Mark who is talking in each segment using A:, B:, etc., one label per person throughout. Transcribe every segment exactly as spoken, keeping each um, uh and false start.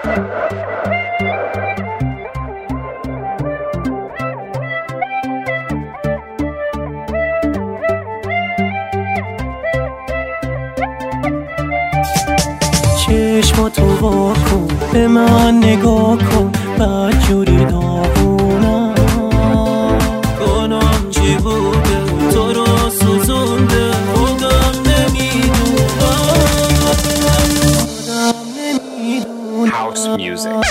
A: چشماتو وا کن به من نگاه کن بدجوری داغونم کنم چی بوده تو رو سوزونده خودم نمیدونم خودم نمیدونم
B: House music.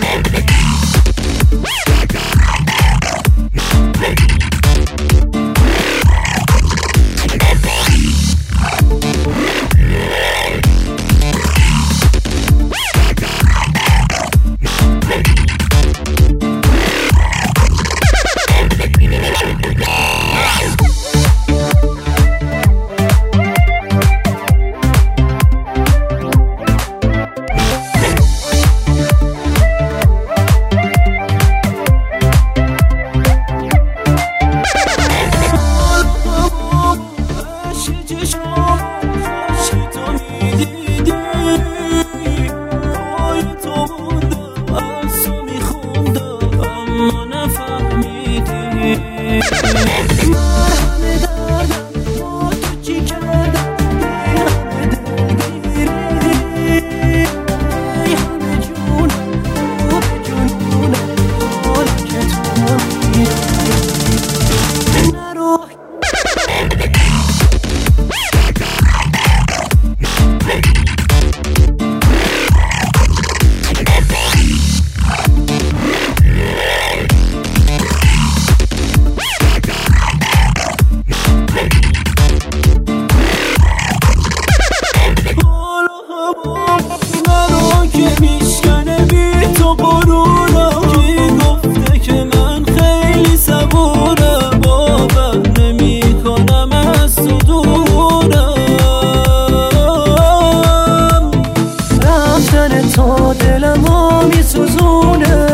A: تا دلمو میسوزونه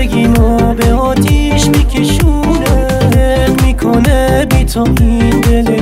A: زندگیمو به آتیش میکشونه حق میکنه بی تو این دل